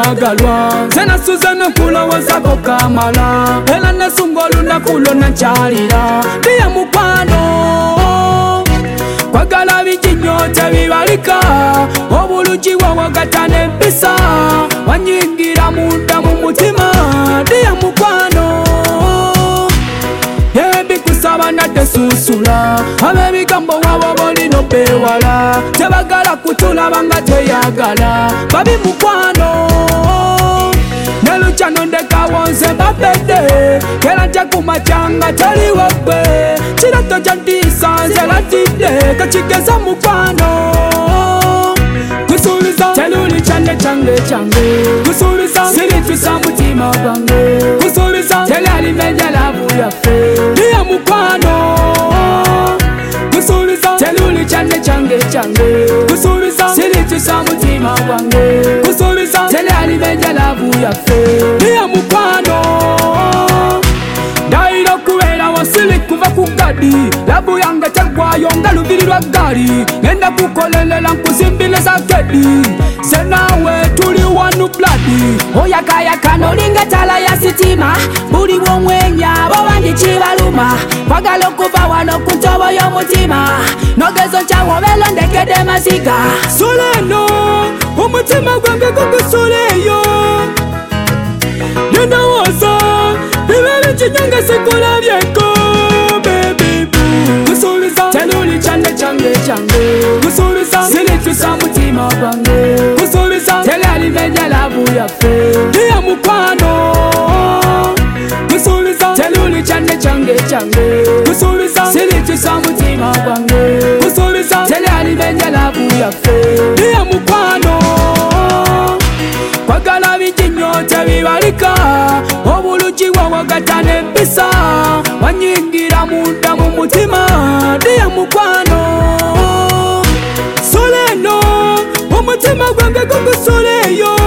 mwagalwa Zena Suzana kulowozako kamala Ela nesunga olunaku lwonna nkyalira Ndiye mukwano kwagala bikinyo tebibalika obulungi wawagata n'empisa wanyingira munda mu mutima ndiye mukwano yebikusaba nadde susula ab'ebigambo wabo bolina okwewala tebagala kutulaba nga teyagala babi mukwano nelukyano ndekawonze babedde era tekumatyanga taliwo gwe kirato kyandiisa nze latidde kakigeza mukwano kusuubiza teluli kyange kyange kyange kusuubiza siritusa mutima gwange kusuubiza telalimenya lavu yaffe ndiye mukwano kusuubiza teluli kyange kyange kyange kusuubiza siritusa mutima gwange kusuubiza telalimenya lavu yaffe ndiye mukwano ndaira okubeera wasili kuva ku gadi labu yange tegwayo nga lubiri lwa ggaali ngenda kukolelela nkuzimbile za kedi se naawe tuli wanu bladi oyakayaka nolinga tala ya sitima buli bwomwenya bobangi kibaluma kwagala okuva wano ku ntobo y'omutima nogezo nkyawobelo ndekedde masiga suleno omutima gwange gugusuleyo nendowooza bibere kinyonga sikulabyeko baby boo kusuubiza teluli kyange kyange kyange kusuubiza siritusa mutima gwange kusuubiza telalimenya lavu yaffe ndiye mukwano kusuubiza teluli kyange kyange kyange kusuubiza siritusa mutima gwange kusuubiza telalimenya lavu yaffe ndiye mukwano kwagala bikinyo tebibalika obulungi wawagata n'empisa wanyingira munda mu mutima ndiye mukwano soleno omutima gwange gugusuleyo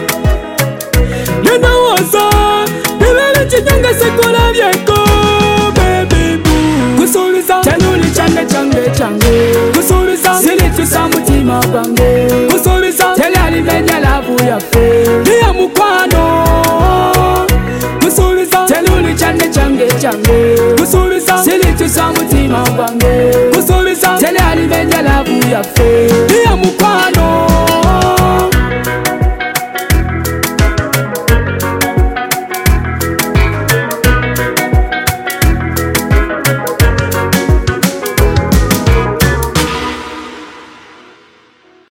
nendowooza bibere kinyonga sikulabyeko baby boo kusuubiza teluli kyange kyange kyange kusuubiza siritusa mutima gwange kusuubiza telalimenya lavu yaffe ndiye mukwano kusuubiza teluli kyange kyange kyange kusuubiza siritusa mutima gwange kusuubiza telalimenya lavu yaffe